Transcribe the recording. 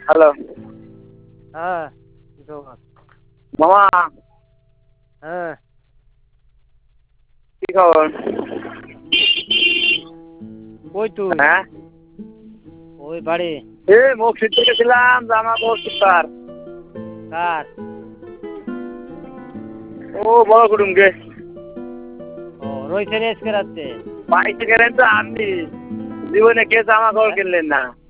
Hello হ্যাঁ কি খবর? মামা, হ্যাঁ কি খবর? কই তুই? হ্যাঁ, ওই বাড়ি। মুখ শিখতে গেছিলাম, জামা কাপড় সুপার। কার? ও বড় কুটুমকে ও রইছেন আজকে রাতে? পাইতে গেলেন তো আপনি, জীবনে কে জামা কাপড় কিনলেন না?